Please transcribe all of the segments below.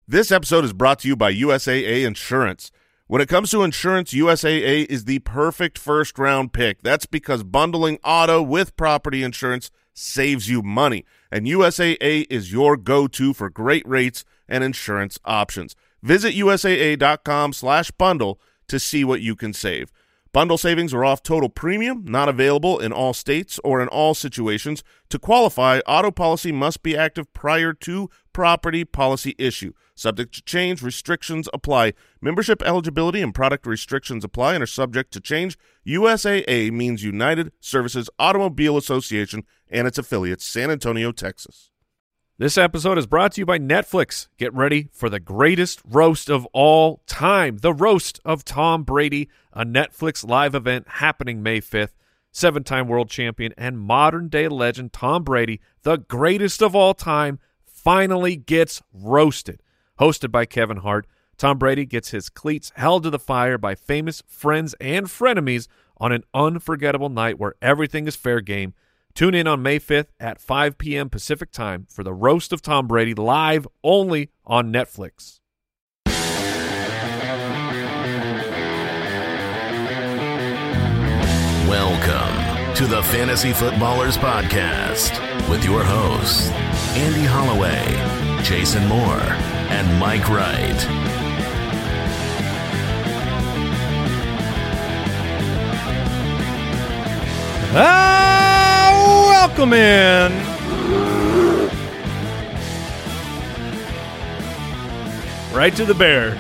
This episode is brought to you by USAA Insurance. When it comes to insurance, USAA is the perfect first-round pick. That's because bundling auto with property insurance saves you money, and USAA is your go-to for great rates and insurance options. Visit USAA.com/bundle to see what you can save. Bundle savings are off total premium, not available in all states or in all situations. To qualify, auto policy must be active prior to property policy issue. Subject to change, restrictions apply. Membership eligibility and product restrictions apply and are subject to change. USAA means United Services Automobile Association and its affiliates, San Antonio, Texas. This episode is brought to you by Netflix. Get ready for the greatest roast of all time, the roast of Tom Brady, a Netflix live event happening May 5th. Seven-time world champion and modern-day legend Tom Brady, the greatest of all time, finally gets roasted. Hosted by Kevin Hart, Tom Brady gets his cleats held to the fire by famous friends and frenemies on an unforgettable night where everything is fair game. Tune in on May 5th at 5 p.m. Pacific Time for the Roast of Tom Brady, live only on Netflix. Welcome to the Fantasy Footballers Podcast with your hosts, Andy Holloway, Jason Moore, and Mike Wright. Welcome in. Right to the bear.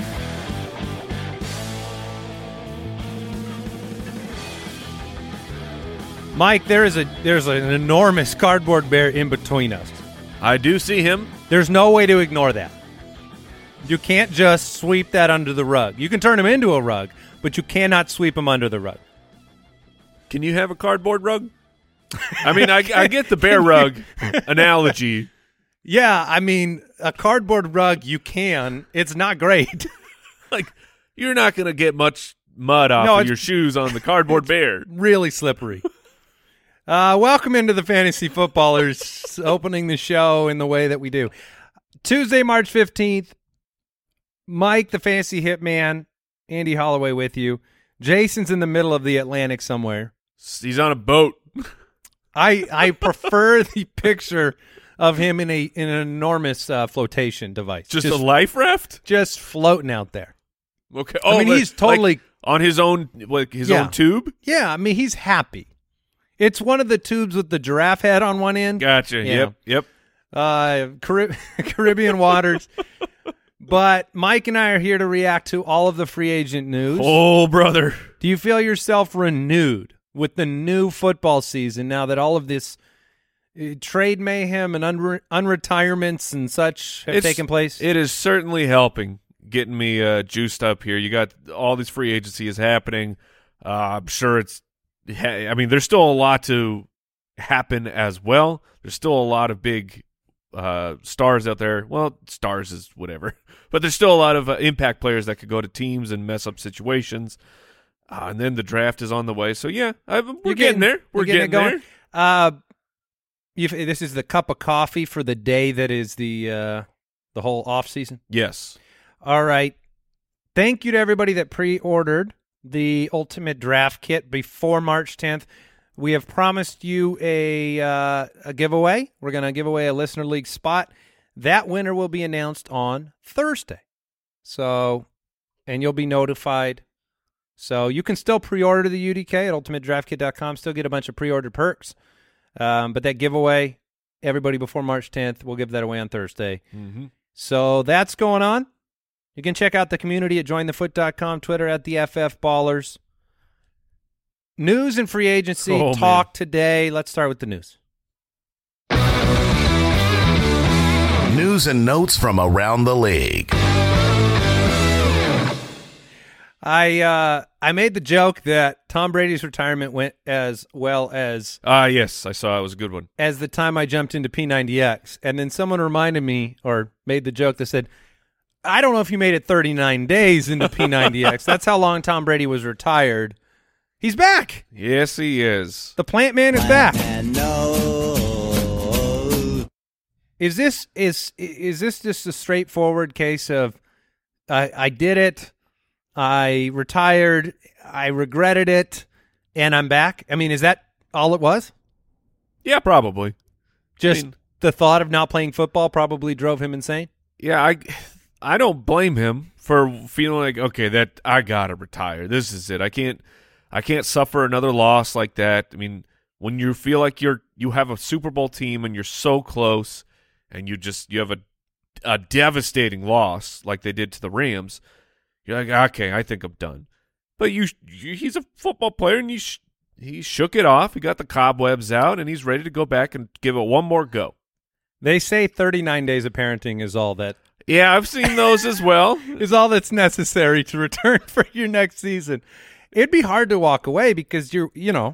Mike, there's an enormous cardboard bear in between us. I do see him. There's no way to ignore that. You can't just sweep that under the rug. You can turn him into a rug, but you cannot sweep him under the rug. Can you have a cardboard rug? I mean, I get the bear rug analogy. Yeah, I mean, a cardboard rug, you can. It's not great. Like, you're not going to get much mud off of your shoes on the cardboard bear. Really slippery. Welcome into the Fantasy Footballers, opening the show in the way that we do. Tuesday, March 15th, Mike, the Fantasy Hitman, Andy Holloway with you. Jason's in the middle of the Atlantic somewhere. He's on a boat. I prefer the picture of him in an enormous flotation device. Just a life raft? Just floating out there. Okay. I mean, he's totally on his own, own tube? Yeah, I mean, he's happy. It's one of the tubes with the giraffe head on one end. Gotcha. Yeah. Yep. Caribbean waters. But Mike and I are here to react to all of the free agent news. Oh, brother. Do you feel yourself renewed with the new football season now that all of this trade mayhem and unretirements and such have taken place? It is certainly helping getting me juiced up here. You got all this free agency is happening. I'm sure there's still a lot to happen as well. There's still a lot of big stars out there. Well, stars is whatever. But there's still a lot of impact players that could go to teams and mess up situations. And then the draft is on the way. So, yeah, we're getting there. We're getting there. This is the cup of coffee for the day that is the whole off season? Yes. All right. Thank you to everybody that pre-ordered the Ultimate Draft Kit before March 10th. We have promised you a giveaway. We're going to give away a Listener League spot. That winner will be announced on Thursday. And you'll be notified. So you can still pre-order the UDK at ultimatedraftkit.com, still get a bunch of pre-ordered perks. But that giveaway, everybody before March 10th, we'll give that away on Thursday. Mm-hmm. So that's going on. You can check out the community at jointhefoot.com, Twitter at the FF Ballers. News and free agency talk today. Let's start with the news. News and notes from around the league. I made the joke that Tom Brady's retirement went as well as yes, I saw it was a good one. As the time I jumped into P90X, and then someone reminded me or made the joke that said, I don't know if you made it 39 days into P90X. That's how long Tom Brady was retired. He's back. Yes, he is. The plant man is back. Is this just a straightforward case of I did it, I retired, I regretted it, and I'm back? I mean, is that all it was? Yeah, probably. Just the thought of not playing football probably drove him insane? Yeah, I don't blame him for feeling like, okay, that I gotta retire. This is it. I can't suffer another loss like that. I mean, when you feel like you have a Super Bowl team and you're so close, and you have a devastating loss like they did to the Rams, you're like, okay, I think I'm done. But he's a football player, and he shook it off. He got the cobwebs out, and he's ready to go back and give it one more go. They say 39 days of parenting is all that. Yeah, I've seen those as well. Is all that's necessary to return for your next season. It'd be hard to walk away because you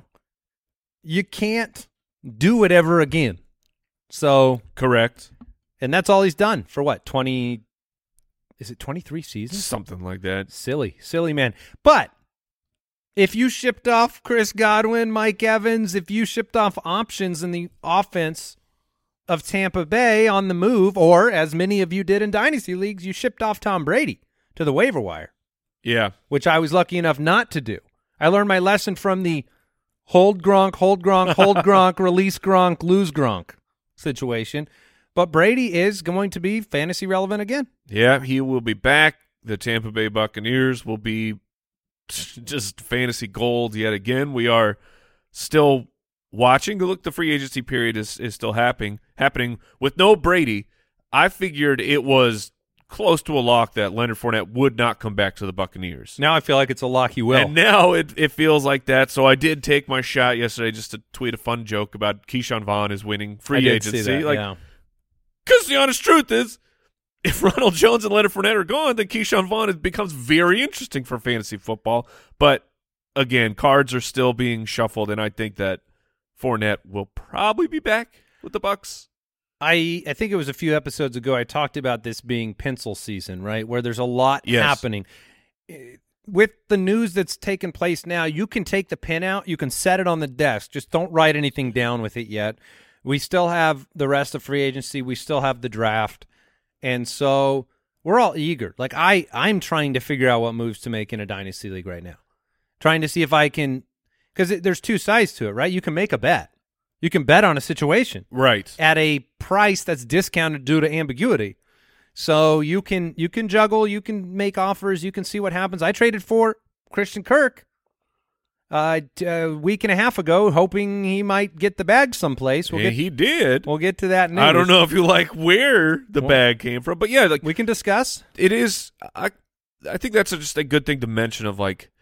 can't do it ever again. So correct. And that's all he's done for what, 20 – is it 23 seasons? Something like that. Silly man. But if you shipped off Chris Godwin, Mike Evans, if you shipped off options in the offense of Tampa Bay on the move, or as many of you did in Dynasty Leagues, you shipped off Tom Brady to the waiver wire. Yeah. Which I was lucky enough not to do. I learned my lesson from the hold Gronk, hold Gronk, release Gronk, lose Gronk situation. But Brady is going to be fantasy relevant again. Yeah, he will be back. The Tampa Bay Buccaneers will be just fantasy gold yet again. We are still watching. Look, the free agency period is still happening with no Brady. I figured it was close to a lock that Leonard Fournette would not come back to the Buccaneers. Now I feel like it's a lock he will. And now it feels like that. So I did take my shot yesterday just to tweet a fun joke about Keyshawn Vaughn is winning free agency. See that, Because the honest truth is, if Ronald Jones and Leonard Fournette are gone, then Keyshawn Vaughn becomes very interesting for fantasy football. But, again, cards are still being shuffled, and I think that Fournette will probably be back with the Bucs. I think it was a few episodes ago I talked about this being pencil season, right, where there's a lot happening. With the news that's taken place now, you can take the pen out, you can set it on the desk. Just don't write anything down with it yet. We still have the rest of free agency. We still have the draft. And so we're all eager. Like I'm trying to figure out what moves to make in a dynasty league right now. Trying to see if I can – because there's two sides to it, right? You can make a bet. You can bet on a situation. Right. At a price that's discounted due to ambiguity. So you can juggle. You can make offers. You can see what happens. I traded for Christian Kirk a week and a half ago, hoping he might get the bag someplace. He did. We'll get to that news. I don't know if you like where the bag came from, but yeah, like we can discuss. It is. I think that's just a good thing to mention. Of like,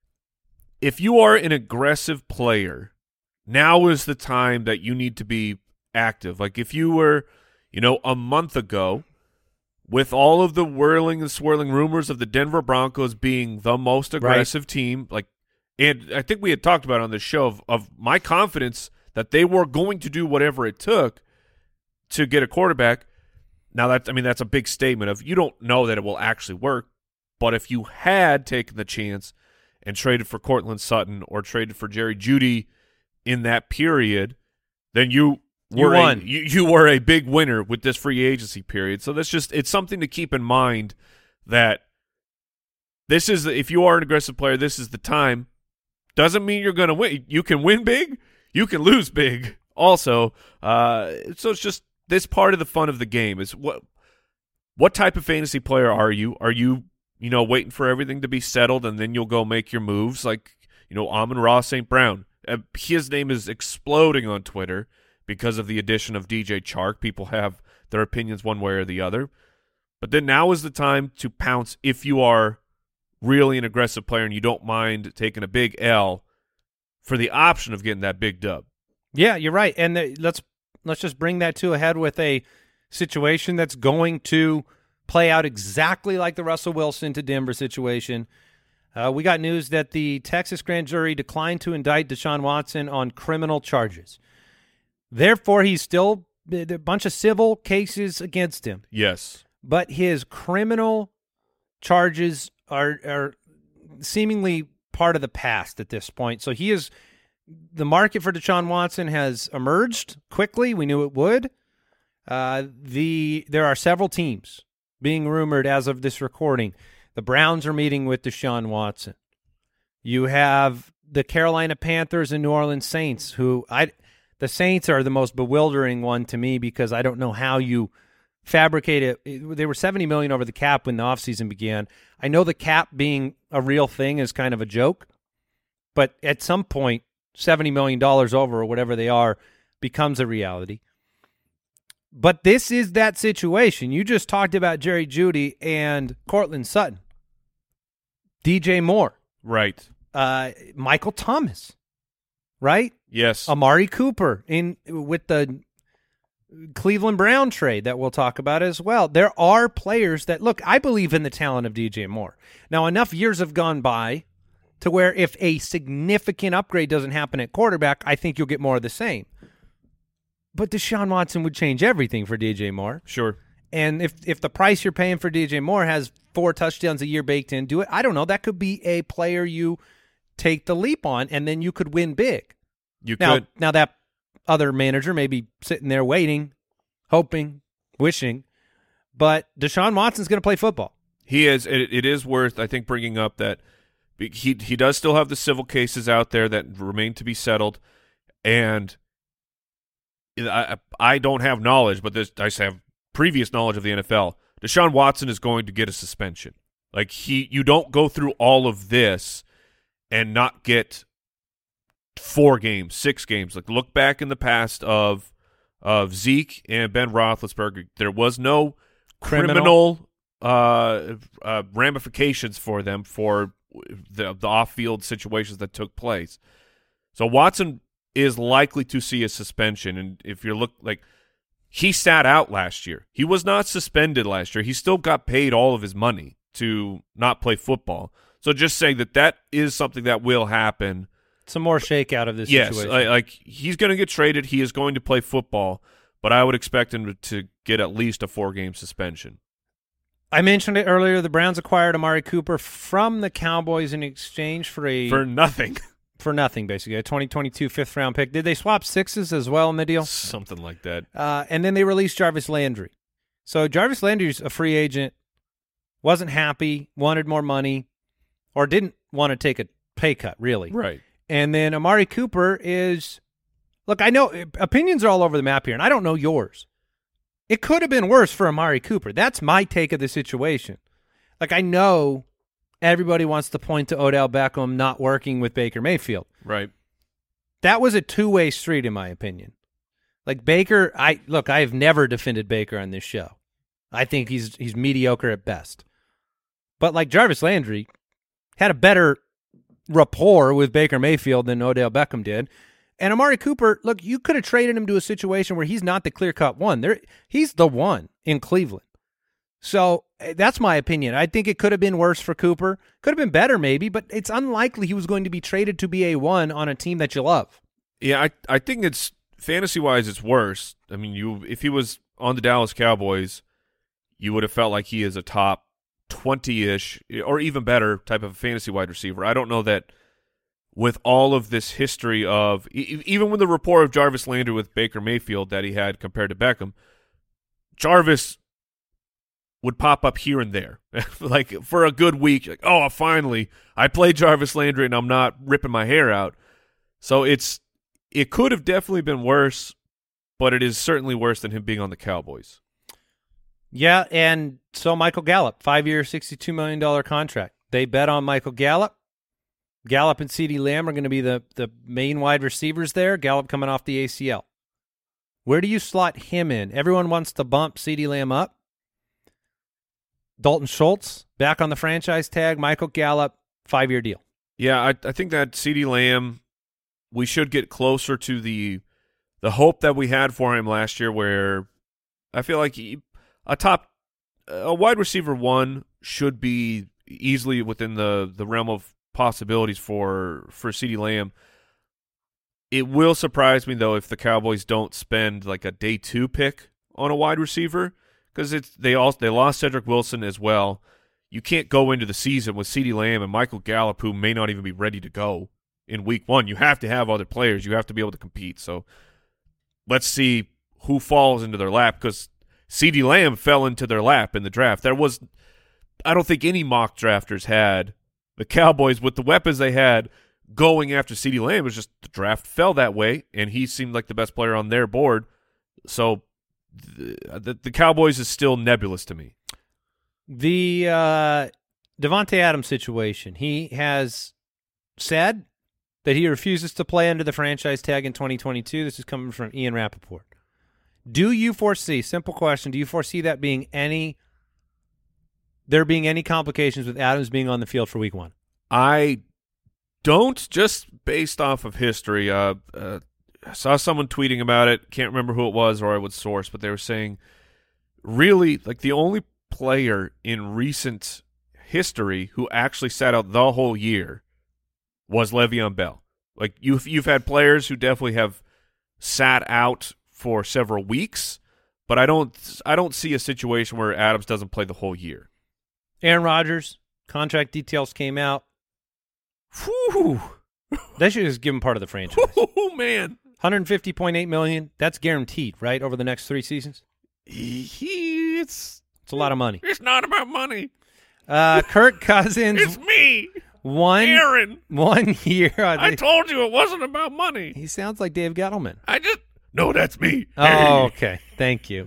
if you are an aggressive player, now is the time that you need to be active. Like if you were, a month ago, with all of the whirling and swirling rumors of the Denver Broncos being the most aggressive team, like. And I think we had talked about on this show of my confidence that they were going to do whatever it took to get a quarterback. Now, that's a big statement of you don't know that it will actually work. But if you had taken the chance and traded for Cortland Sutton or traded for Jerry Jeudy in that period, then you won. You were a big winner with this free agency period. So it's something to keep in mind that this is, if you are an aggressive player, this is the time. Doesn't mean you're going to win. You can win big. You can lose big also. So it's just this part of the fun of the game is what type of fantasy player are you? Are you, waiting for everything to be settled and then you'll go make your moves like, Amon-Ra St. Brown. His name is exploding on Twitter because of the addition of DJ Chark. People have their opinions one way or the other. But then now is the time to pounce if you are really an aggressive player and you don't mind taking a big L for the option of getting that big dub. Yeah, you're right. And let's just bring that to a head with a situation that's going to play out exactly like the Russell Wilson to Denver situation. We got news that the Texas grand jury declined to indict Deshaun Watson on criminal charges. Therefore, he's still a bunch of civil cases against him. Yes. But his criminal charges are seemingly part of the past at this point. So the market for Deshaun Watson has emerged quickly. We knew it would. There are several teams being rumored as of this recording. The Browns are meeting with Deshaun Watson. You have the Carolina Panthers and New Orleans Saints, the Saints are the most bewildering one to me because I don't know how you fabricate it. They were $70 million over the cap when the offseason began. I know the cap being a real thing is kind of a joke, but at some point, $70 million over or whatever they are becomes a reality. But this is that situation. You just talked about Jerry Jeudy and Cortland Sutton, DJ Moore, Right. Michael Thomas, right? Yes. Amari Cooper with the Cleveland Brown trade that we'll talk about as well. There are players that, look, I believe in the talent of DJ Moore. Now, enough years have gone by to where if a significant upgrade doesn't happen at quarterback, I think you'll get more of the same. But Deshaun Watson would change everything for DJ Moore. Sure. And if the price you're paying for DJ Moore has 4 touchdowns a year baked into it, I don't know. That could be a player you take the leap on, and then you could win big. You could. Now that other manager may be sitting there waiting, hoping, wishing, but Deshaun Watson's going to play football. He is. It is worth, I think, bringing up that he does still have the civil cases out there that remain to be settled, and I don't have knowledge, but I have previous knowledge of the NFL. Deshaun Watson is going to get a suspension. Like you don't go through all of this and not get 4 games, 6 games. Like look back in the past of Zeke and Ben Roethlisberger. There was no criminal ramifications for them for the off-field situations that took place. So Watson is likely to see a suspension, and if you look like he sat out last year. He was not suspended last year. He still got paid all of his money to not play football. So just saying that is something that will happen. Some more shakeout of this situation. Yes, like he's going to get traded. He is going to play football, but I would expect him to get at least a 4-game suspension. I mentioned it earlier. The Browns acquired Amari Cooper from the Cowboys in exchange for nothing. For nothing, basically. A 2022 fifth-round pick. Did they swap 6s as well in the deal? Something like that. And then they released Jarvis Landry. So Jarvis Landry's a free agent, wasn't happy, wanted more money, or didn't want to take a pay cut, really. Right. And then Amari Cooper is – look, I know opinions are all over the map here, and I don't know yours. It could have been worse for Amari Cooper. That's my take of the situation. Like, I know – everybody wants to point to Odell Beckham not working with Baker Mayfield. Right. That was a two-way street, in my opinion. Like Baker, I have never defended Baker on this show. I think he's mediocre at best. But like Jarvis Landry had a better rapport with Baker Mayfield than Odell Beckham did. And Amari Cooper, look, you could have traded him to a situation where he's not the clear-cut one. He's the one in Cleveland. So that's my opinion. I think it could have been worse for Cooper. Could have been better maybe, but it's unlikely he was going to be traded to be a 1 on a team that you love. Yeah, I think it's fantasy-wise it's worse. I mean, if he was on the Dallas Cowboys, you would have felt like he is a top 20-ish or even better type of fantasy wide receiver. I don't know that with all of this history of even with the rapport of Jarvis Landry with Baker Mayfield that he had compared to Beckham, Jarvis would pop up here and there. Like for a good week, like, oh, finally, I played Jarvis Landry and I'm not ripping my hair out. So it could have definitely been worse, but it is certainly worse than him being on the Cowboys. Yeah, and so Michael Gallup, 5-year, $62 million contract. They bet on Michael Gallup. Gallup and CeeDee Lamb are going to be the main wide receivers there. Gallup coming off the ACL. Where do you slot him in? Everyone wants to bump CeeDee Lamb up. Dalton Schultz back on the franchise tag. Michael Gallup, 5-year deal. Yeah, I think that CeeDee Lamb, we should get closer to the hope that we had for him last year, where I feel like a wide receiver 1 should be easily within the realm of possibilities for CeeDee Lamb. It will surprise me though if the Cowboys don't spend like a day 2 pick on a wide receiver. Because they lost Cedric Wilson as well. You can't go into the season with CeeDee Lamb and Michael Gallup, who may not even be ready to go in week 1. You have to have other players. You have to be able to compete. So let's see who falls into their lap, because CeeDee Lamb fell into their lap in the draft. I don't think any mock drafters had the Cowboys with the weapons they had going after CeeDee Lamb. It was just the draft fell that way, and he seemed like the best player on their board. So the Cowboys is still nebulous to me. The Devontae Adams situation, he has said that he refuses to play under the franchise tag in 2022. This is coming from Ian Rappaport. Do you foresee, simple question, do you foresee that being any complications with Adams being on the field for week 1? I don't, just based off of history. I saw someone tweeting about it. Can't remember who it was or I would source, but they were saying really like the only player in recent history who actually sat out the whole year was Le'Veon Bell. Like you've had players who definitely have sat out for several weeks, but I don't see a situation where Adams doesn't play the whole year. Aaron Rodgers, contract details came out. Whew. They should just give him part of the franchise. Oh man, $150.8 million. That's guaranteed, right, over the next 3 seasons? It's a lot of money. It's not about money. Kirk Cousins. It's me, Aaron. 1 year. I told you it wasn't about money. He sounds like Dave Gettleman. No, that's me. Oh, okay. Thank you.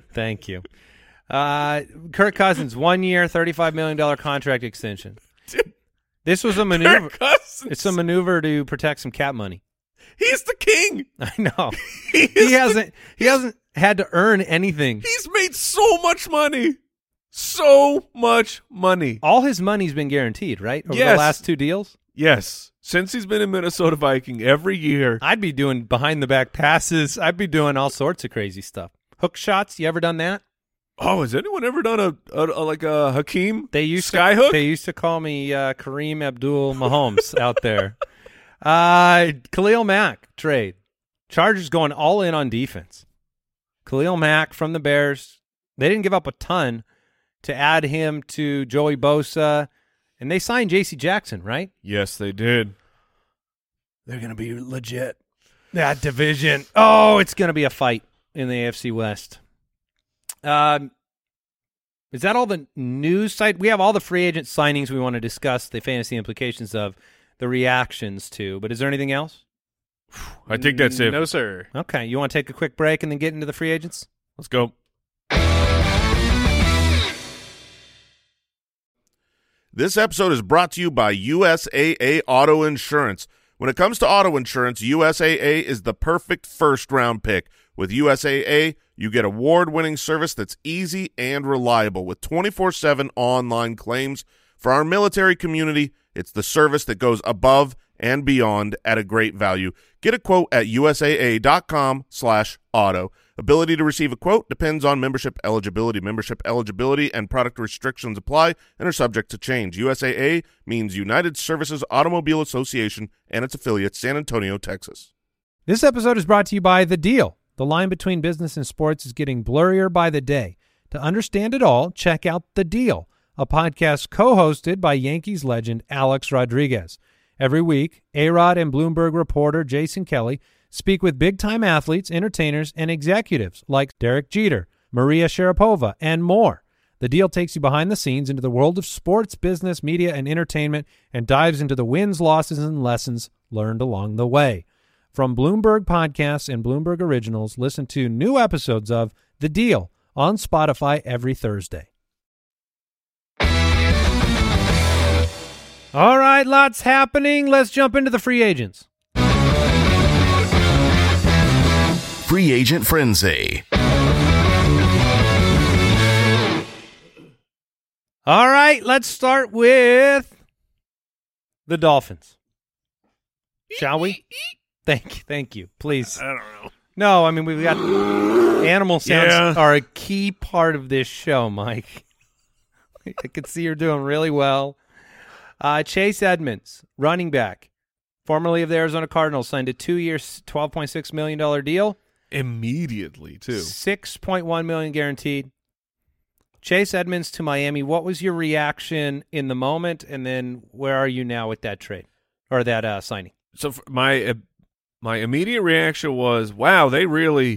Kirk Cousins, 1 year, $35 million contract extension. This was a maneuver. It's a maneuver to protect some cap money. He's the king. I know. He hasn't had to earn anything. He's made so much money. So much money. All his money's been guaranteed, right? Over the last 2 deals? Yes. Since he's been a Minnesota Viking every year. I'd be doing behind-the-back passes. I'd be doing all sorts of crazy stuff. Hook shots, you ever done that? Oh, has anyone ever done a Hakeem skyhook? They used to call me Kareem Abdul-Mahomes out there. Khalil Mack trade. Chargers going all in on defense. Khalil Mack from the Bears. They didn't give up a ton to add him to Joey Bosa, and they signed J.C. Jackson, right? Yes, they did. They're going to be legit. That division. Oh, it's going to be a fight in the AFC West. Is that all the news site? We have all the free agent signings we want to discuss, the fantasy implications of, the reactions to, but is there anything else? I think that's it. No, sir. Okay, you want to take a quick break and then get into the free agents? Let's go. This episode is brought to you by USAA Auto Insurance. When it comes to auto insurance, USAA is the perfect first-round pick. With USAA, you get award-winning service that's easy and reliable with 24/7 online claims. For our military community, it's the service that goes above and beyond at a great value. Get a quote at USAA.com/auto. Ability to receive a quote depends on membership eligibility. Membership eligibility and product restrictions apply and are subject to change. USAA means United Services Automobile Association and its affiliates, San Antonio, Texas. This episode is brought to you by The Deal. The line between business and sports is getting blurrier by the day. To understand it all, check out The Deal, a podcast co-hosted by Yankees legend Alex Rodriguez. Every week, A-Rod and Bloomberg reporter Jason Kelly speak with big-time athletes, entertainers, and executives like Derek Jeter, Maria Sharapova, and more. The Deal takes you behind the scenes into the world of sports, business, media, and entertainment and dives into the wins, losses, and lessons learned along the way. From Bloomberg Podcasts and Bloomberg Originals, listen to new episodes of The Deal on Spotify every Thursday. All right, lots happening. Let's jump into the free agents. Free Agent Frenzy. All right, let's start with the Dolphins. Shall we? Thank you. Please. I don't know. No, I mean, we've got animal sounds are a key part of this show, Mike. I can see you're doing really well. Chase Edmonds, running back, formerly of the Arizona Cardinals, signed a 2-year, $12.6 million deal. Immediately, too. $6.1 million guaranteed. Chase Edmonds to Miami. What was your reaction in the moment, and then where are you now with that trade or that signing? So my immediate reaction was, wow, they really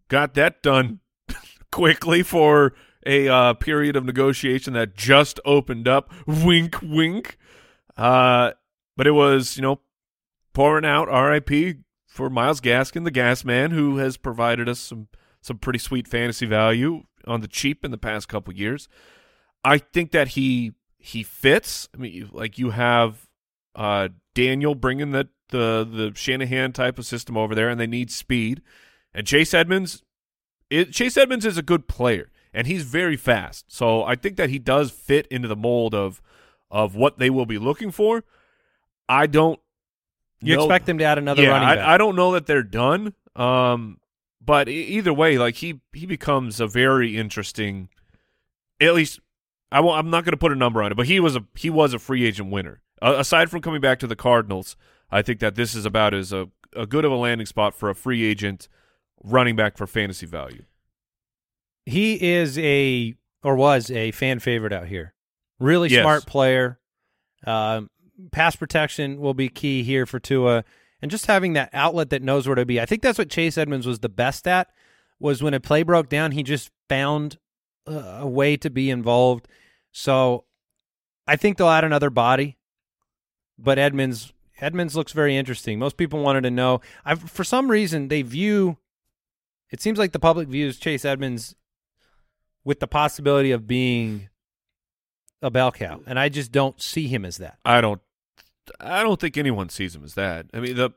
got that done quickly for a period of negotiation that just opened up. Wink, wink. But it was, pouring out RIP for Myles Gaskin, the Gas Man, who has provided us some pretty sweet fantasy value on the cheap in the past couple years. I think that he fits. I mean, like you have Daniel bringing the Shanahan type of system over there, and they need speed. And Chase Edmonds is a good player, and he's very fast. So I think that he does fit into the mold of what they will be looking for. I don't. You expect them to add another running back? I don't know that they're done. But either way, like he becomes a very interesting. At least I'm not going to put a number on it, but he was a free agent winner. Aside from coming back to the Cardinals, I think that this is about as a good of a landing spot for a free agent running back for fantasy value. He is was a fan favorite out here. Really Yes. smart player. Pass protection will be key here for Tua, and just having that outlet that knows where to be. I think that's what Chase Edmonds was the best at, was when a play broke down, he just found a way to be involved. So I think they'll add another body, but Edmonds looks very interesting. Most people wanted to know. For some reason, it seems like the public views Chase Edmonds with the possibility of being a bell cow, and I just don't see him as that. I don't think anyone sees him as that. I mean,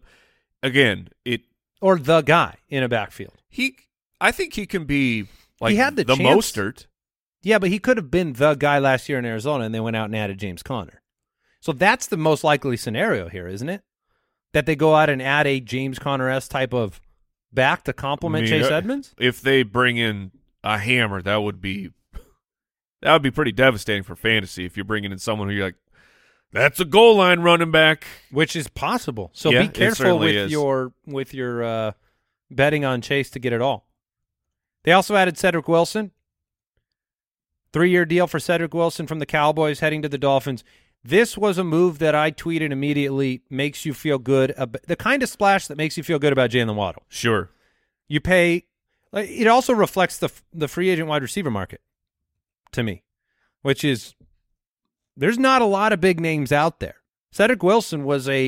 Or the guy in a backfield. I think he can be like He had the chance. Mostert. Yeah, but he could have been the guy last year in Arizona, and they went out and added James Conner. So that's the most likely scenario here, isn't it? That they go out and add a James Conner-esque type of back to complement Chase Edmonds? If they bring in a hammer, that would be pretty devastating for fantasy. If you're bringing in someone who you're like, that's a goal line running back, Which is possible. So Yeah, be it careful certainly with is. your betting on Chase to get it all. They also added Cedric Wilson. 3-year deal for Cedric Wilson from the Cowboys heading to the Dolphins. This was a move that I tweeted immediately, makes you feel good. The kind of splash that makes you feel good about Jalen Waddle. Sure. You pay – it also reflects the free agent wide receiver market to me, which is there's not a lot of big names out there. Cedric Wilson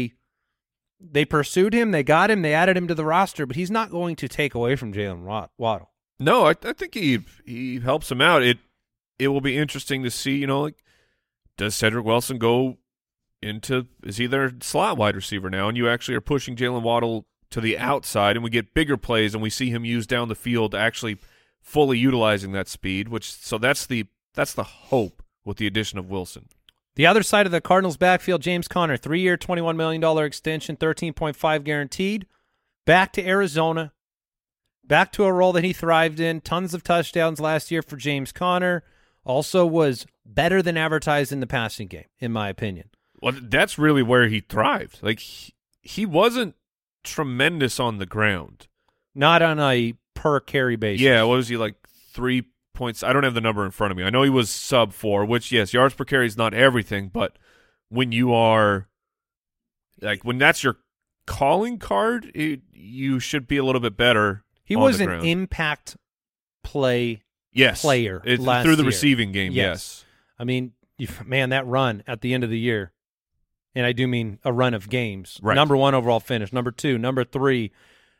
they pursued him, they got him, they added him to the roster, but he's not going to take away from Jalen Waddle. No, I think he helps him out. It will be interesting to see, does Cedric Wilson go into – is he their slot wide receiver now? And you actually are pushing Jalen Waddle to the outside, and we get bigger plays, and we see him used down the field, actually fully utilizing that speed. So that's the hope with the addition of Wilson. The other side of the Cardinals' backfield, James Conner, 3-year, $21 million extension, $13.5 guaranteed. Back to Arizona. Back to a role that he thrived in. Tons of touchdowns last year for James Conner. Also was better than advertised in the passing game, in my opinion. Well, that's really where he thrived. Like, he wasn't tremendous on the ground. Not on a per-carry basis. Yeah, what was he, like 3 points? I don't have the number in front of me. I know he was sub 4, which, yes, yards per carry is not everything, but when you are, like, when that's your calling card, you should be a little bit better. He was an impact player last through the year. Receiving game, yes. I mean, that run at the end of the year, and I do mean a run of games. Right. Number 1 overall finish, number 2, number 3.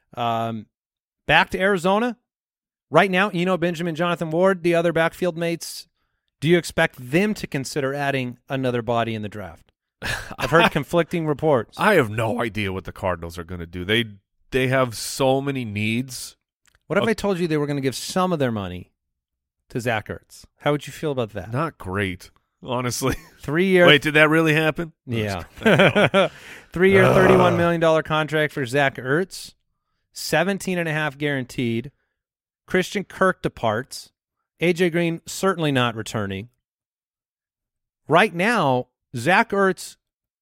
Back to Arizona. Right now, Benjamin, Jonathan Ward, the other backfield mates, do you expect them to consider adding another body in the draft? I've heard conflicting reports. I have no idea what the Cardinals are going to do. They have so many needs. What if I told you they were going to give some of their money to Zach Ertz? How would you feel about that? Not great, honestly. 3-year. Wait, did that really happen? Yeah. 3-year, $31 million contract for Zach Ertz, $17.5 guaranteed. Christian Kirk departs. A.J. Green certainly not returning. Right now, Zach Ertz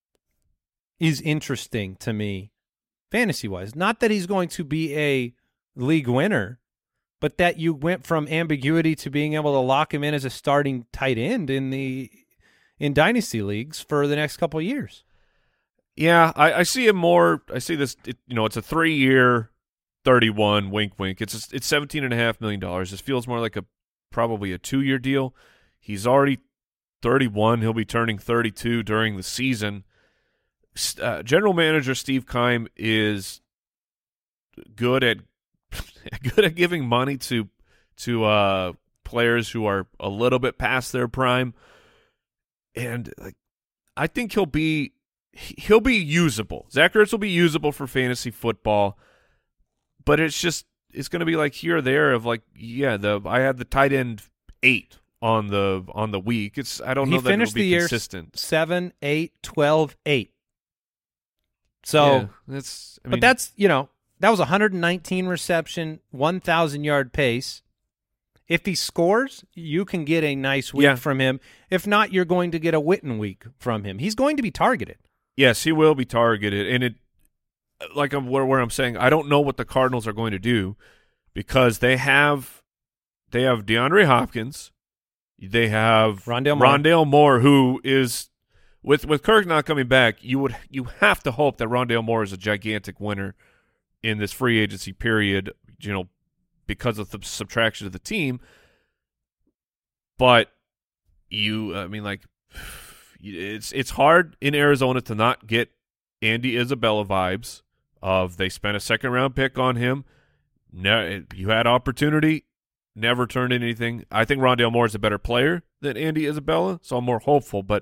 is interesting to me, fantasy-wise. Not that he's going to be a league winner, but that you went from ambiguity to being able to lock him in as a starting tight end in dynasty leagues for the next couple of years. Yeah, I see him more. I see this. It's a 3-year 31, wink, wink. It's $17.5 million. This feels more like probably a 2-year deal. He's already 31. He'll be turning 32 during the season. General manager Steve Keim is good at giving money to players who are a little bit past their prime, and I think he'll be usable. Zach Ertz will be usable for fantasy football, but it's going to be like here or there of like, I had the tight end 8 on the week. I don't know that it'll be consistent. 7, 8, 12, 8. So that's that was 119 reception, 1,000 yard pace. If he scores, you can get a nice week from him. If not, you're going to get a Witten week from him. He's going to be targeted. Yes, he will be targeted, and where I'm saying I don't know what the Cardinals are going to do because they have DeAndre Hopkins, they have Rondale Moore, who is with Kirk not coming back. You have to hope that Rondale Moore is a gigantic winner in this free agency period, because of the subtraction of the team. But it's hard in Arizona to not get Andy Isabella vibes of they spent a second-round pick on him. You had opportunity, never turned in anything. I think Rondale Moore is a better player than Andy Isabella, so I'm more hopeful. But,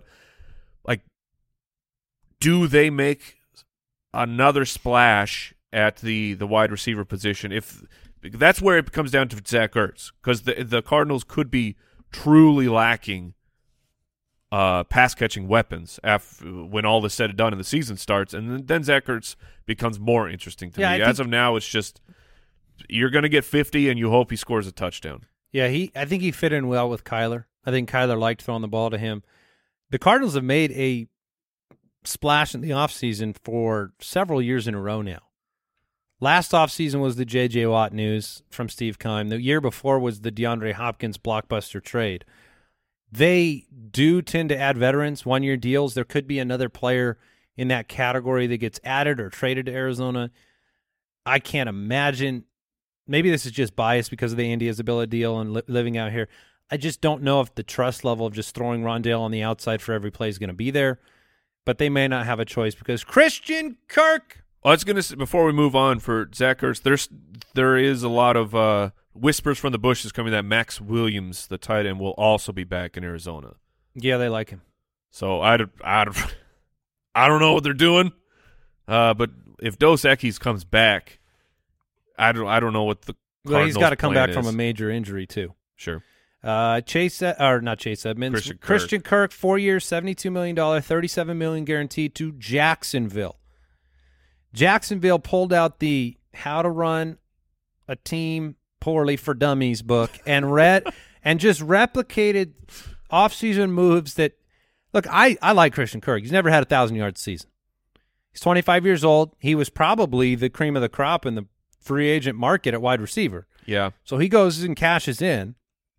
do they make another splash at the wide receiver position? If that's where it comes down to Zach Ertz, because the Cardinals could be truly lacking pass-catching weapons when all is said and done and the season starts, and then Zach Ertz becomes more interesting to me. As of now, it's just you're going to get 50, and you hope he scores a touchdown. Yeah, I think he fit in well with Kyler. I think Kyler liked throwing the ball to him. The Cardinals have made a splash in the offseason for several years in a row now. Last offseason was the J.J. Watt news from Steve Keim. The year before was the DeAndre Hopkins blockbuster trade. They do tend to add veterans, 1-year deals. There could be another player in that category that gets added or traded to Arizona. I can't imagine. Maybe this is just bias because of the Andy Isabella deal and living out here. I just don't know if the trust level of just throwing Rondale on the outside for every play is going to be there. But they may not have a choice because Christian Kirk. I was going to say, before we move on for Zach Ertz, there is a lot of whispers from the bushes coming that Max Williams, the tight end, will also be back in Arizona. Yeah, they like him. So I don't know what they're doing, but if Dos Equis comes back, I don't know what the Cardinals' he's got to come back is. from a major injury too. Sure. Not Chase Edmonds. Christian Kirk, 4 years, $72 million, $37 million guaranteed to Jacksonville. Jacksonville pulled out the How to Run a Team Poorly for Dummies book and just replicated offseason moves that look, I like Christian Kirk. He's never had 1,000 yards a season. He's 25 years old. He was probably the cream of the crop in the free agent market at wide receiver. Yeah. So he goes and cashes in.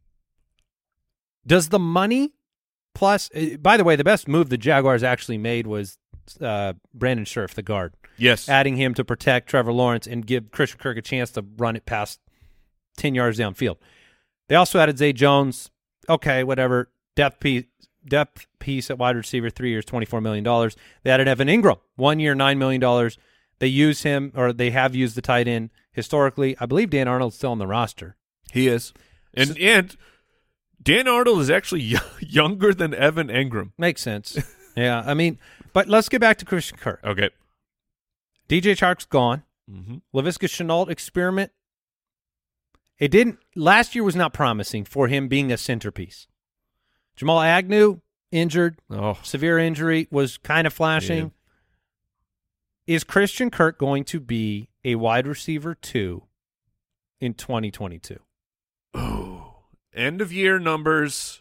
Does the money plus, by the way, the best move the Jaguars actually made was Brandon Scherff, the guard. Yes. Adding him to protect Trevor Lawrence and give Christian Kirk a chance to run it past 10 yards downfield. They also added Zay Jones. Okay, whatever. Depth piece at wide receiver, 3 years, $24 million. They added Evan Ingram, 1 year, $9 million. They use him, or they have used the tight end historically. I believe Dan Arnold's still on the roster. He is. And Dan Arnold is actually younger than Evan Ingram. Makes sense. Yeah, I mean, but let's get back to Christian Kirk. Okay. DJ Chark's gone. Mm-hmm. Laviska Shenault experiment. Last year was not promising for him being a centerpiece. Jamal Agnew, injured, severe injury, was kind of flashing. Yeah. Is Christian Kirk going to be a wide receiver 2 in 2022? Oh, end of year numbers.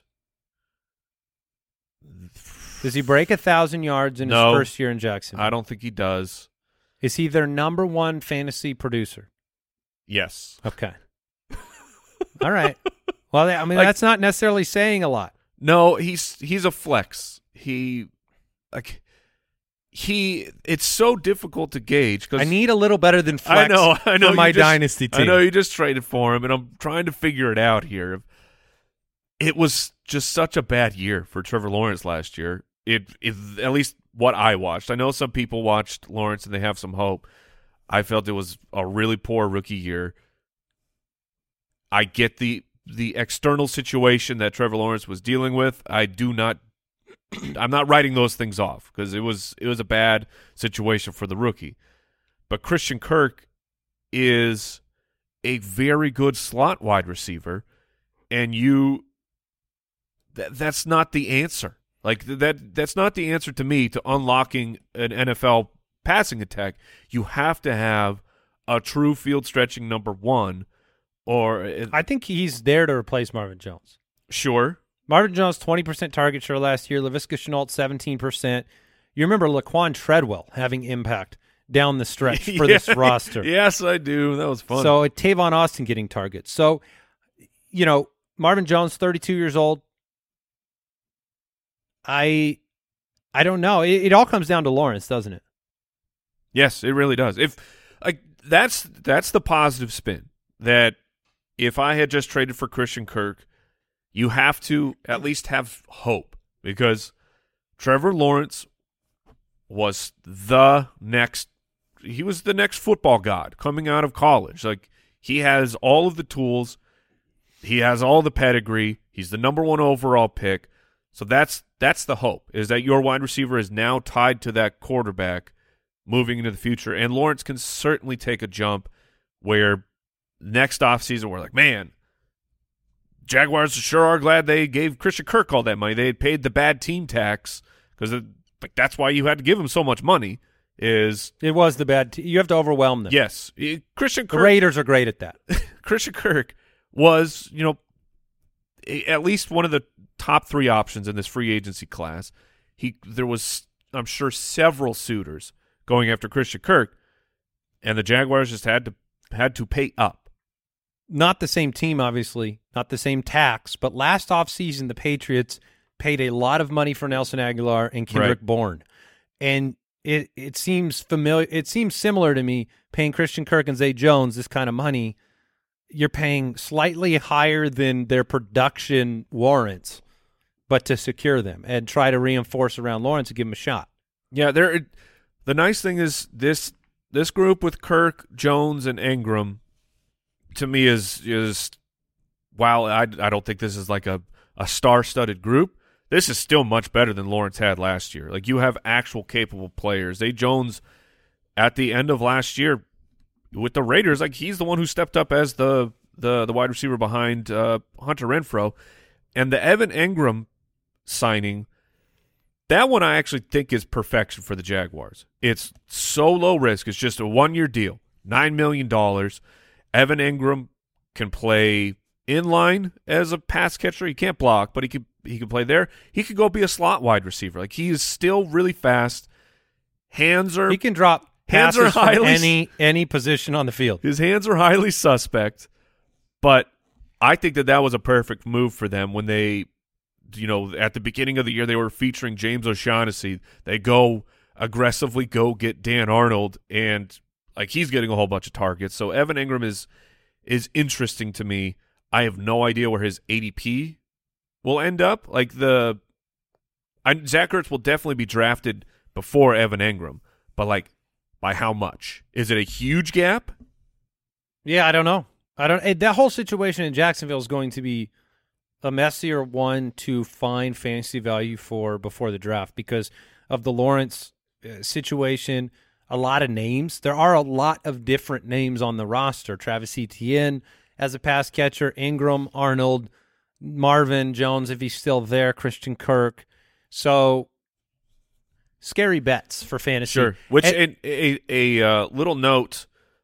Does he break 1,000 yards in his first year in Jacksonville? I don't think he does. Is he their number 1 fantasy producer? Yes. Okay. All right. Well, I mean, that's not necessarily saying a lot. No, he's a flex. it's so difficult to gauge because I need a little better than flex I know for my dynasty team. I know you just traded for him, and I'm trying to figure it out here. It was just such a bad year for Trevor Lawrence last year. It at least what I watched. I know some people watched Lawrence and they have some hope. I felt it was a really poor rookie year. I get the external situation that Trevor Lawrence was dealing with. I'm not writing those things off because it was a bad situation for the rookie. But Christian Kirk is a very good slot wide receiver, and that's not the answer. Like that's not the answer to me to unlocking an NFL passing attack. You have to have a true field stretching number one. I think he's there to replace Marvin Jones. Sure. Marvin Jones, 20% target share last year. Laviska Shenault, 17%. You remember Laquan Treadwell having impact down the stretch for this roster. Yes, I do. That was fun. So Tavon Austin getting targets. So, Marvin Jones, 32 years old. I don't know. It all comes down to Lawrence, doesn't it? Yes, it really does. That's the positive spin. That if I had just traded for Christian Kirk, you have to at least have hope because Trevor Lawrence was the next football god coming out of college. Like, he has all of the tools. He has all the pedigree. He's the number 1 overall pick. So that's the hope, is that your wide receiver is now tied to that quarterback moving into the future. And Lawrence can certainly take a jump where next offseason we're like, man, Jaguars sure are glad they gave Christian Kirk all that money. They had paid the bad team tax because that's why you had to give him so much money. It was the bad you have to overwhelm them. Yes. Christian Kirk. The Raiders are great at that. Christian Kirk was, at least one of the top 3 options in this free agency class. There was, I'm sure, several suitors going after Christian Kirk, and the Jaguars just had to pay up. Not the same team, obviously, not the same tax, but last offseason the Patriots paid a lot of money for Nelson Aguilar and Kendrick Bourne. And it seems familiar. It seems similar to me paying Christian Kirk and Zay Jones this kind of money. You're paying slightly higher than their production warrants, but to secure them and try to reinforce around Lawrence and give him a shot. Yeah, the nice thing is this group with Kirk, Jones, and Ingram, to me is while I don't think this is like a star-studded group, this is still much better than Lawrence had last year. Like, you have actual capable players. Zay Jones, at the end of last year with the Raiders, like, he's the one who stepped up as the wide receiver behind Hunter Renfrow. And the Evan Ingram signing, that one I actually think is perfection for the Jaguars. It's so low risk. It's just a 1-year deal, $9 million. Evan Ingram can play in line as a pass catcher. He can't block, but he can play there. He could go be a slot wide receiver. Like, he is still really fast. He can drop passes from any position on the field. His hands are highly suspect, but I think that was a perfect move for them when they, at the beginning of the year they were featuring James O'Shaughnessy. They aggressively get Dan Arnold, and like, he's getting a whole bunch of targets. So Evan Ingram is interesting to me. I have no idea where his ADP will end up. Like, Zach Ertz will definitely be drafted before Evan Ingram, but like, by how much? Is it a huge gap? Yeah, I don't know. That whole situation in Jacksonville is going to be a messier one to find fantasy value for before the draft because of the Lawrence situation. A lot of names. There are a lot of different names on the roster. Travis Etienne as a pass catcher, Ingram, Arnold, Marvin Jones if he's still there, Christian Kirk. So, scary bets for fantasy. Sure. Which a little note,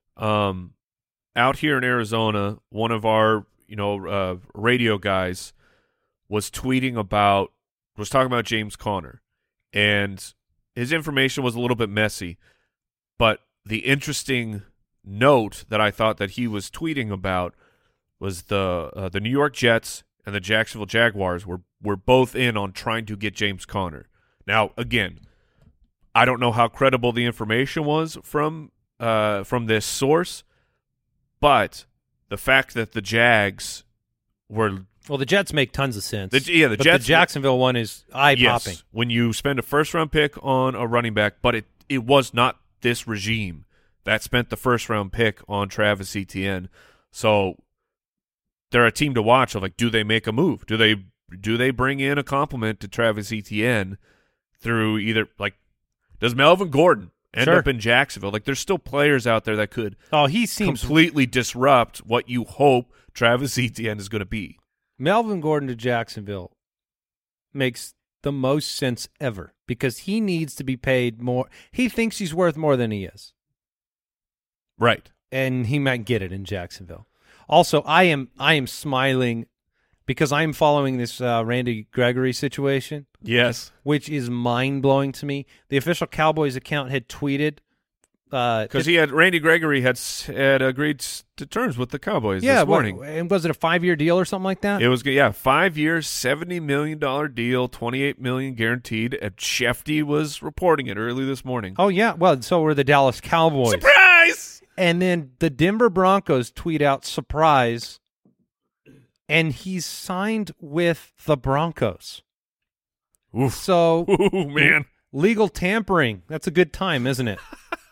out here in Arizona, one of our radio guys was talking about James Conner, and his information was a little bit messy. But the interesting note that I thought that he was tweeting about was the New York Jets and the Jacksonville Jaguars were both in on trying to get James Conner. Now, again, I don't know how credible the information was from this source, but the fact that the Jags were Well, the Jets make tons of sense. the but Jets. the Jacksonville one is eye-popping. Yes, when you spend a first-round pick on a running back, but it was not this regime that spent the first-round pick on Travis Etienne. So they're a team to watch. Of like, do they make a move? Do they bring in a compliment to Travis Etienne through either like, does Melvin Gordon end Sure. up in Jacksonville? Like, there's still players out there that could He seems completely disrupt what you hope Travis Etienne is going to be. Melvin Gordon to Jacksonville makes the most sense ever because he needs to be paid more. He thinks he's worth more than he is, Right. and he might get it in Jacksonville. Also, I am smiling because I'm following this Randy Gregory situation, Yes. which is mind-blowing to me. The official Cowboys account had tweeted Because Randy Gregory had agreed to terms with the Cowboys this morning. And was it a 5-year deal or something like that? It was 5 years, $70 million deal, $28 million guaranteed. And Shefty was reporting it early this morning. Oh yeah, well, so were the Dallas Cowboys. Surprise! And then the Denver Broncos tweet out surprise, and he's signed with the Broncos. Oof. So Ooh, man. legal tampering. That's a good time, isn't it?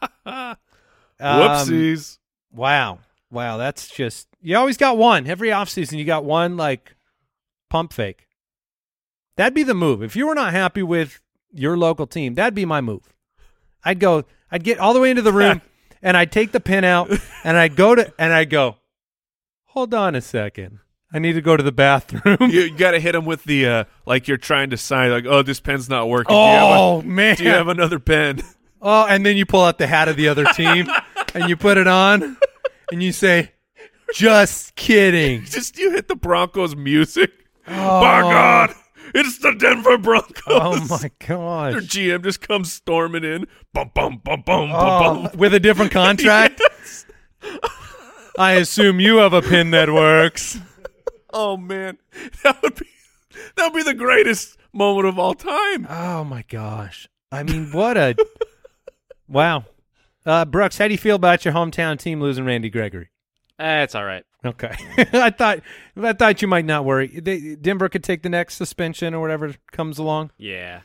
Whoopsies. Wow. That's just you always got one. Every offseason you got one like pump fake. That'd be the move. If you were not happy with your local team, that'd be my move. I'd get all the way into the room and I'd take the pin out and I'd go, hold on a second. I need to go to the bathroom. You got to hit him with the, like you're trying to sign, like, oh, this pen's not working. Man. Do you have another pen? Oh, and then you pull out the hat of the other team and you put it on and you say, just kidding. Just you hit the Broncos music. By God, it's the Denver Broncos. Oh, my Their gosh. GM just comes storming in. Bum, bum, bum, bum, bum, bum. With a different contract? Yes. I assume you have a pin that works. Oh, man. That would be the greatest moment of all time. Oh, my gosh. I mean, what a – wow. Brooks, how do you feel about your hometown team losing Randy Gregory? It's all right. Okay. I thought you might not worry. Denver could take the next suspension or whatever comes along. Yeah.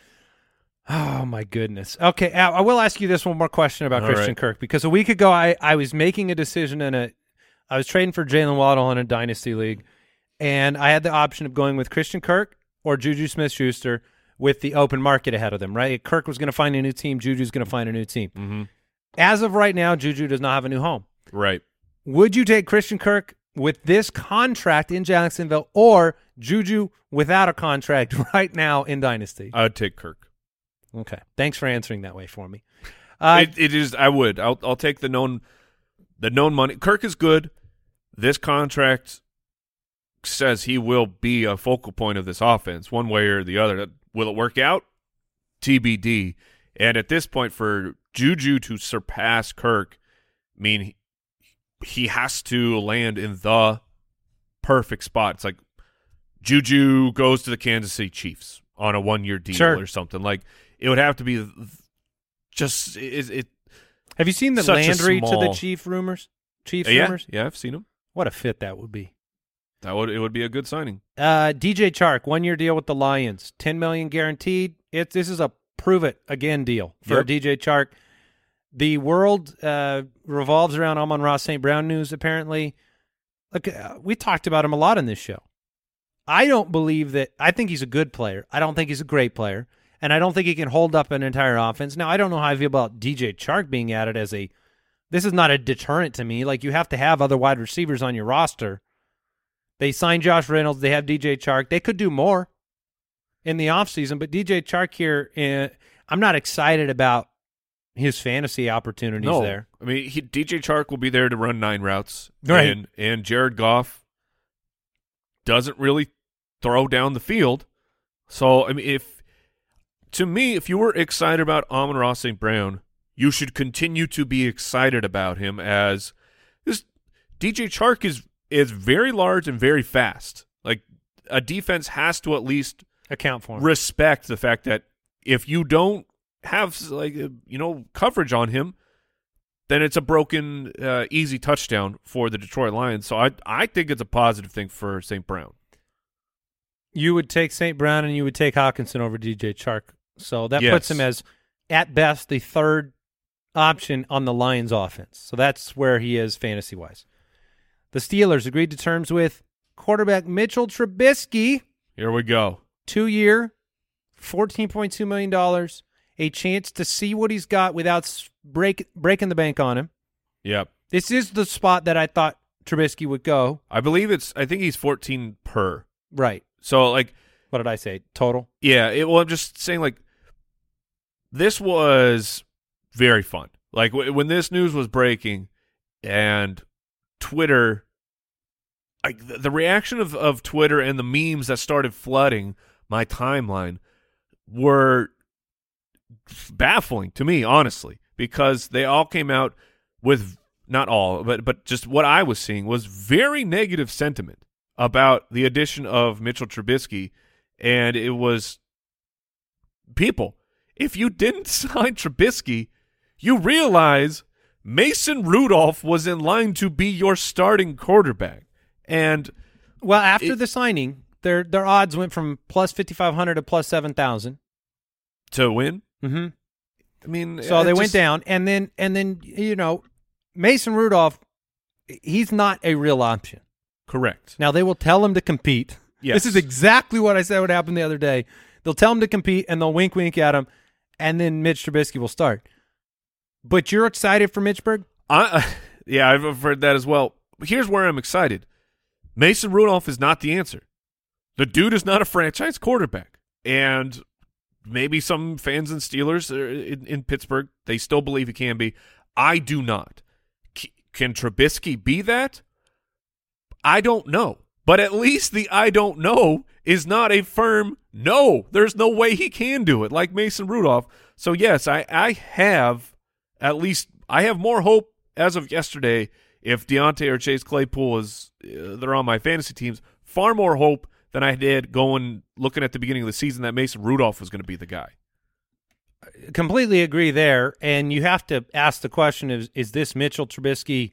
Oh, my goodness. Okay, I will ask you this one more question about All Christian right. Kirk because a week ago I was making a decision I was trading for Jalen Waddle in a dynasty league, and I had the option of going with Christian Kirk or Juju Smith-Schuster with the open market ahead of them, right? Kirk was going to find a new team. Juju's going to find a new team. Mm-hmm. As of right now, Juju does not have a new home. Right. Would you take Christian Kirk with this contract in Jacksonville or Juju without a contract right now in Dynasty? I would take Kirk. Okay. Thanks for answering that way for me. It is. I would. I'll take the known money. Kirk is good. This contract says he will be a focal point of this offense, one way or the other. Will it work out? TBD. And at this point, for Juju to surpass Kirk, I mean, he has to land in the perfect spot. It's like Juju goes to the Kansas City Chiefs on a 1-year deal or something. Like, it would have to be just it. Have you seen the Such a Landry to the small- Chiefs rumors? Yeah, I've seen him. What a fit that would be. It would be a good signing. DJ Chark, 1-year deal with the Lions, $10 million guaranteed. This is a prove it again deal for Yep. DJ Chark. The world revolves around Amon-Ra St. Brown news. Apparently, look, we talked about him a lot in this show. I don't believe that. I think he's a good player. I don't think he's a great player, and I don't think he can hold up an entire offense. Now, I don't know how I feel about DJ Chark being added as a. This is not a deterrent to me. Like, you have to have other wide receivers on your roster. They signed Josh Reynolds. They have DJ Chark. They could do more in the offseason, but DJ Chark here, I'm not excited about his fantasy opportunities there. I mean, DJ Chark will be there to run 9 routes. Right. And Jared Goff doesn't really throw down the field. So, I mean, if you were excited about Amon-Ra St. Brown, you should continue to be excited about him as this DJ Chark is very large and very fast. Like, a defense has to at least Account for him. respect the fact that if you don't have coverage on him, then it's a broken, easy touchdown for the Detroit Lions. So I think it's a positive thing for St. Brown. You would take St. Brown and you would take Hawkinson over DJ Chark. So that Yes. puts him as, at best, the third option on the Lions offense. So that's where he is fantasy-wise. The Steelers agreed to terms with quarterback Mitchell Trubisky. Here we go. 2-year, $14.2 million, a chance to see what he's got without breaking the bank on him. Yep. This is the spot that I thought Trubisky would go. I think he's 14 per. Right. So, like, What did I say? Total? yeah, I'm just saying, like, this was very fun. Like, when this news was breaking and Twitter, like, the reaction of Twitter and the memes that started flooding my timeline were baffling to me, honestly, because they all came out with, not all, but just what I was seeing was very negative sentiment about the addition of Mitchell Trubisky, and it was, people, if you didn't sign Trubisky, you realize Mason Rudolph was in line to be your starting quarterback. And Well, after the signing, their odds went from plus 5,500 to plus 7,000. to win, Mm-hmm. I mean, So it they went just- down, and then Mason Rudolph, he's not a real option. Correct. Now they will tell him to compete. Yes. This is exactly what I said would happen the other day. They'll tell him to compete, and they'll wink at him, and then Mitch Trubisky will start. But you're excited for Mitchburg? Yeah, I've heard that as well. Here's where I'm excited. Mason Rudolph is not the answer. The dude is not a franchise quarterback. And maybe some fans and Steelers in Pittsburgh, they still believe he can be. I do not. Can Trubisky be that? I don't know. But at least the I don't know is not a firm no. There's no way he can do it like Mason Rudolph. So, yes, I have more hope as of yesterday if Deontay or Chase Claypool they're on my fantasy teams, far more hope than I did looking at the beginning of the season that Mason Rudolph was going to be the guy. Completely agree there. And you have to ask the question, is this Mitchell Trubisky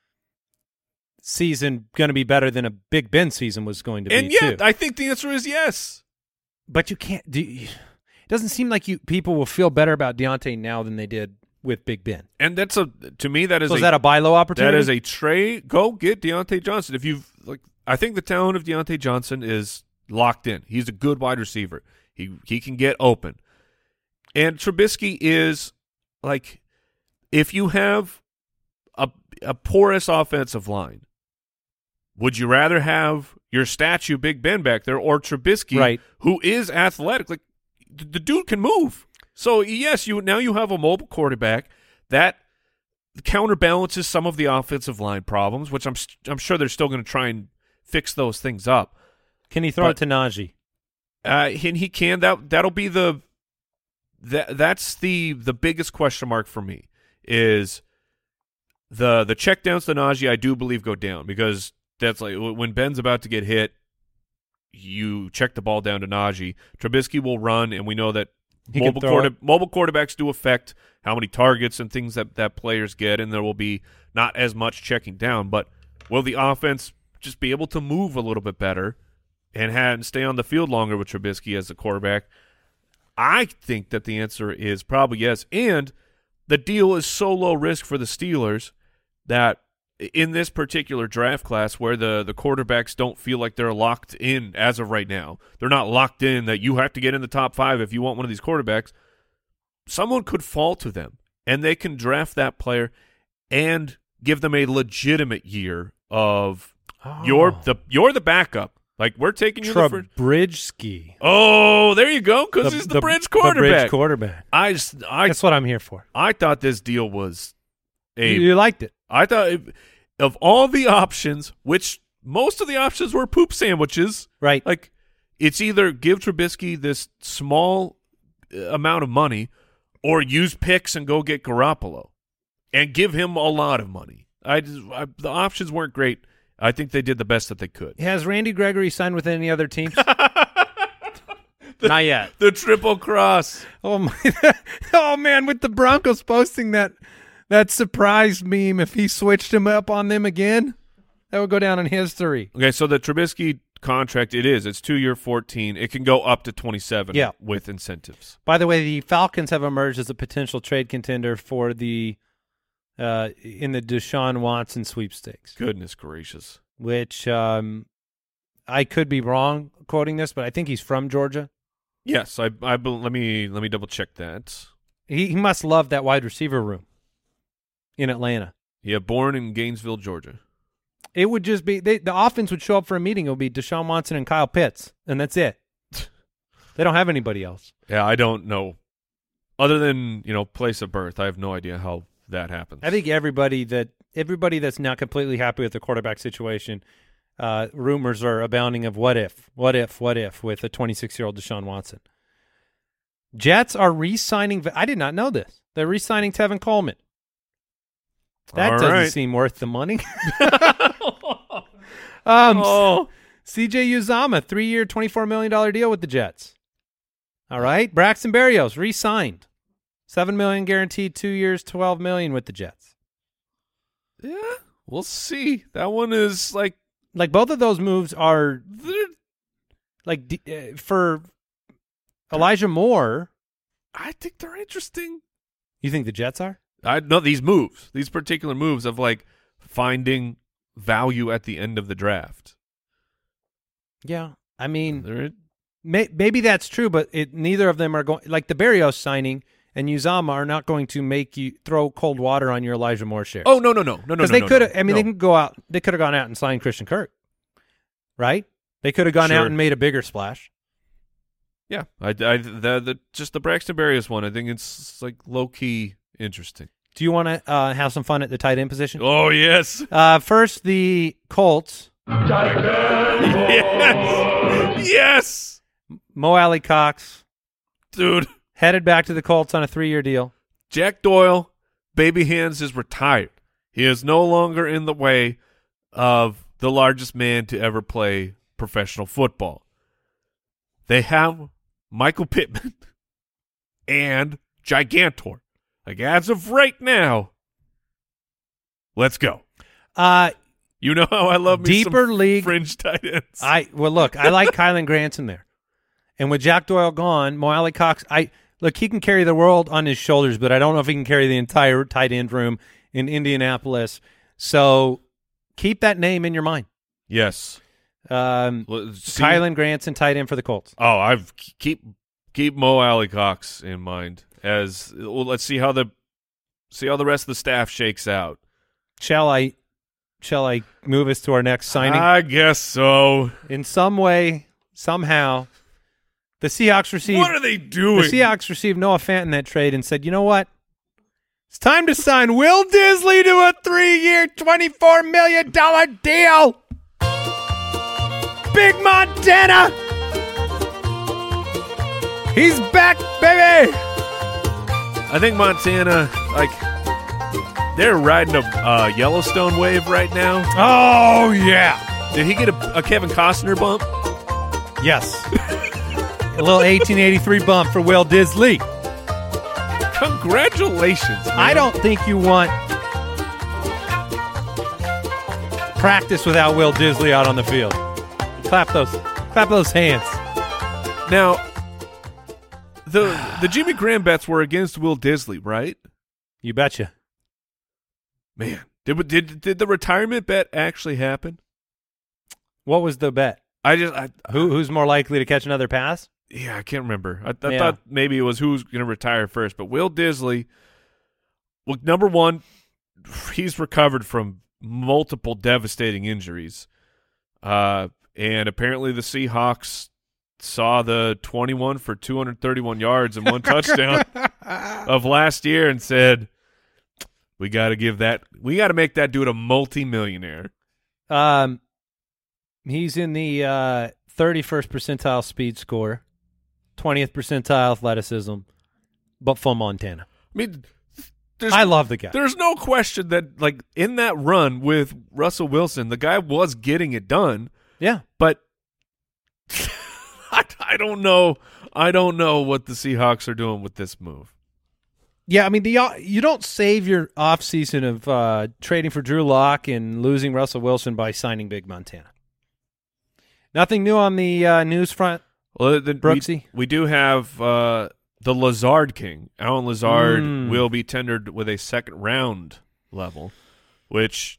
season going to be better than a Big Ben season was going to be, And yeah, too? I think the answer is yes. But you can't it doesn't seem like people will feel better about Deontay now than they did with Big Ben. And to me, that is So is that a buy low opportunity? That is a trade. Go get Deontay Johnson. I think the talent of Deontay Johnson is locked in. He's a good wide receiver. He can get open. And Trubisky is like, if you have a porous offensive line, would you rather have your statue Big Ben back there or Trubisky, Right. who is athletic? Like, the dude can move. So yes, you have a mobile quarterback that counterbalances some of the offensive line problems, which I'm sure they're still going to try and fix those things up. Can he throw it to Najee? And he can. That'll be that's the biggest question mark for me is the checkdowns to Najee. I do believe go down because that's like when Ben's about to get hit, you check the ball down to Najee. Trubisky will run, and we know that mobile quarterbacks do affect how many targets and things that players get, and there will be not as much checking down. But will the offense just be able to move a little bit better and stay on the field longer with Trubisky as the quarterback? I think that the answer is probably yes. And the deal is so low risk for the Steelers that in this particular draft class where the quarterbacks don't feel like they're locked in as of right now, they're not locked in that you have to get in the top 5 if you want one of these quarterbacks, someone could fall to them, and they can draft that player and give them a legitimate year of you're the backup. Like, we're taking you the first. Trubisky. Oh, there you go, because he's the bridge quarterback. The bridge quarterback. That's what I'm here for. I thought this deal was You liked it. I thought of all the options, which most of the options were poop sandwiches. Right. Like, it's either give Trubisky this small amount of money or use picks and go get Garoppolo and give him a lot of money. The options weren't great. I think they did the best that they could. Has Randy Gregory signed with any other teams? Not yet. The triple cross. Oh my! Oh man, with the Broncos posting that surprise meme, if he switched him up on them again, that would go down in history. Okay, so the Trubisky contract, it's 2 year, 14. It can go up to 27 with incentives. By the way, the Falcons have emerged as a potential trade contender for the in the Deshaun Watson sweepstakes. Goodness gracious. Which I could be wrong quoting this, but I think he's from Georgia. Yes, let me double check that. He must love that wide receiver room in Atlanta. Yeah, born in Gainesville, Georgia. It would just be the offense would show up for a meeting. It would be Deshaun Watson and Kyle Pitts, and that's it. They don't have anybody else. Yeah, I don't know. Other than place of birth, I have no idea how that happens. I think everybody that's not completely happy with the quarterback situation, rumors are abounding of what if with a 26-year-old Deshaun Watson. Jets are re-signing. I did not know this. They're re-signing Tevin Coleman. That doesn't seem worth the money. CJ Uzomah, 3-year, $24 million deal with the Jets. All right. Braxton Berrios re-signed. $7 million guaranteed, 2 years, $12 million with the Jets. Yeah, we'll see. That one is like both of those moves are for Elijah Moore. I think they're interesting. You think the Jets are? I know these particular moves of finding value at the end of the draft. Yeah, I mean, maybe that's true, but neither of them are going. Like the Berrios signing and Uzomah are not going to make you throw cold water on your Elijah Moore shares. Oh no! Because they could have. I mean, they can go out. They could have gone out and signed Christian Kirk, right? They could have gone out and made a bigger splash. Yeah, just the Braxton Berrios one. I think it's low key interesting. Do you want to have some fun at the tight end position? Oh yes. First, the Colts. Yes. Mo Alley Cox, dude, headed back to the Colts on a 3-year deal. Jack Doyle, baby hands is retired. He is no longer in the way of the largest man to ever play professional football. They have Michael Pittman and Gigantor. As of right now, let's go. You know how I love me deeper some league fringe tight ends. I like Kylan Granson there, and with Jack Doyle gone, Mo Alley Cox. He can carry the world on his shoulders, but I don't know if he can carry the entire tight end room in Indianapolis. So keep that name in your mind. Yes. Kylan Granson, tight end for the Colts. Oh, keep Mo Alley Cox in mind. Let's see how the rest of the staff shakes out. Shall I move us to our next signing? I guess so. In some way, somehow, the Seahawks received. What are they doing? The Seahawks received Noah Fant in that trade and said, "You know what? It's time to sign Will Disley to a 3-year, $24 million deal." Big Montana, he's back, baby. I think Montana, they're riding a Yellowstone wave right now. Oh, yeah. Did he get a Kevin Costner bump? Yes. A little 1883 bump for Will Disley. Congratulations, man. I don't think you want practice without Will Disley out on the field. Clap those hands. Now, the Jimmy Graham bets were against Will Disley, right? You betcha. Man, did the retirement bet actually happen? What was the bet? Who's more likely to catch another pass? Yeah, I can't remember. I thought maybe it was who's going to retire first, but Will Disley, well, number one, he's recovered from multiple devastating injuries, and apparently the Seahawks saw the 21 for 231 yards and 1 touchdown of last year and said, we got to make that dude a multi-millionaire. He's in the 31st percentile speed score, 20th percentile athleticism, but from Montana. I mean, I love the guy. There's no question that, in that run with Russell Wilson, the guy was getting it done. Yeah. But I don't know I don't know what the Seahawks are doing with this move. Yeah, I mean, you don't save your offseason of trading for Drew Lock and losing Russell Wilson by signing Big Montana. Nothing new on the news front, Well, Brooksy? We do have the Lazard King. Alan Lazard will be tendered with a second-round level, which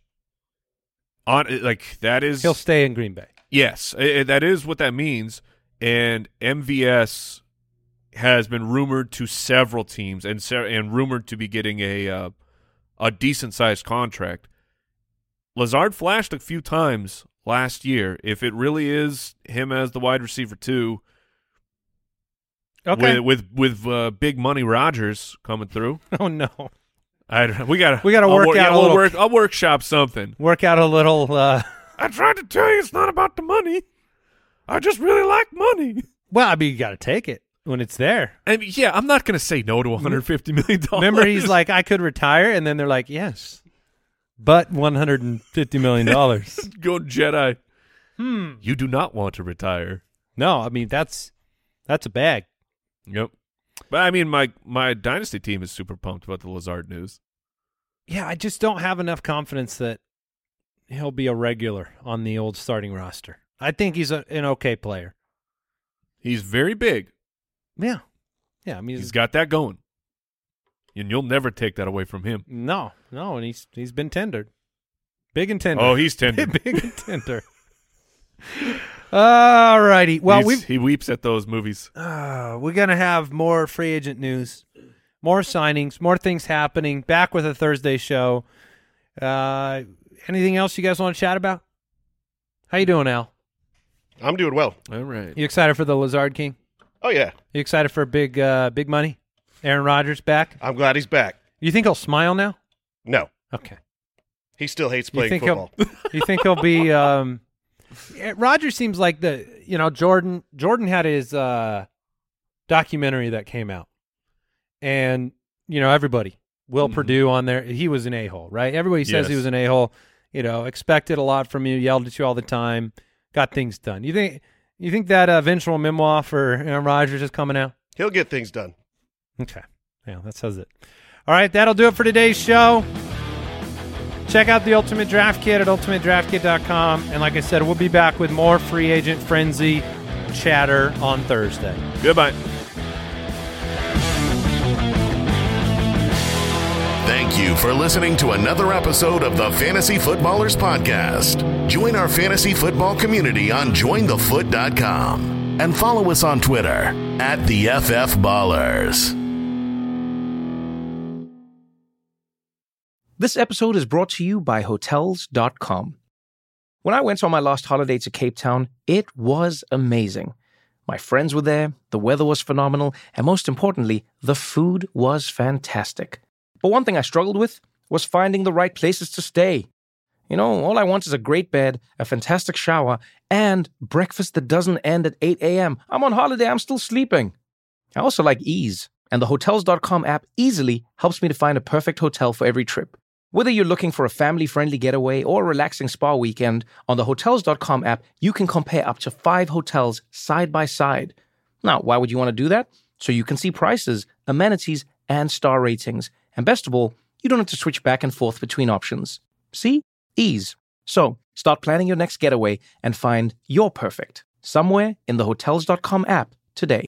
that is He'll stay in Green Bay. Yes, that is what that means. And MVS has been rumored to several teams and rumored to be getting a decent-sized contract. Lazard flashed a few times last year. If it really is him as the wide receiver 2, okay, with big money Rodgers coming through. Oh no, we gotta work out a little. I'll workshop something. Work out a little. I tried to tell you it's not about the money. I just really like money. Well, I mean, you got to take it when it's there. I mean, yeah, I'm not going to say no to $150 million. Remember, he's like, I could retire, and then they're like, yes, but $150 million. Go Jedi. You do not want to retire. No, I mean, that's a bag. Yep. But, I mean, my Dynasty team is super pumped about the Lazard news. Yeah, I just don't have enough confidence that he'll be a regular on the old starting roster. I think he's an okay player. He's very big. Yeah. I mean, he's got that going, and you'll never take that away from him. No, and he's been tendered, big and tender. Oh, he's tendered, big and tender. All righty. Well, he weeps at those movies. We're gonna have more free agent news, more signings, more things happening. Back with a Thursday show. Anything else you guys want to chat about? How you doing, Al? I'm doing well. All right. You excited for the Lazard King? Oh, yeah. You excited for big money? Aaron Rodgers back? I'm glad he's back. You think he'll smile now? No. Okay. He still hates playing football. You think he'll be Rodgers seems like Jordan had his documentary that came out. And, everybody, Will Purdue on there, he was an a-hole, right? Everybody says he was an a-hole, expected a lot from you, yelled at you all the time, got things done. You think that eventual memoir for Aaron Rodgers is coming out? He'll get things done. Okay. Yeah, that says it. All right, that'll do it for today's show. Check out the Ultimate Draft Kit at ultimatedraftkit.com. And like I said, we'll be back with more free agent frenzy chatter on Thursday. Goodbye. Thank you for listening to another episode of the Fantasy Footballers Podcast. Join our fantasy football community on jointhefoot.com and follow us on Twitter @TheFFBallers. This episode is brought to you by Hotels.com. When I went on my last holiday to Cape Town, it was amazing. My friends were there, the weather was phenomenal, and most importantly, the food was fantastic. But one thing I struggled with was finding the right places to stay. All I want is a great bed, a fantastic shower, and breakfast that doesn't end at 8 a.m. I'm on holiday, I'm still sleeping. I also like ease, and the Hotels.com app easily helps me to find a perfect hotel for every trip. Whether you're looking for a family-friendly getaway or a relaxing spa weekend, on the Hotels.com app, you can compare up to 5 hotels side by side. Now, why would you want to do that? So you can see prices, amenities, and star ratings. And best of all, you don't have to switch back and forth between options. See? Ease. So, start planning your next getaway and find your perfect somewhere in the Hotels.com app today.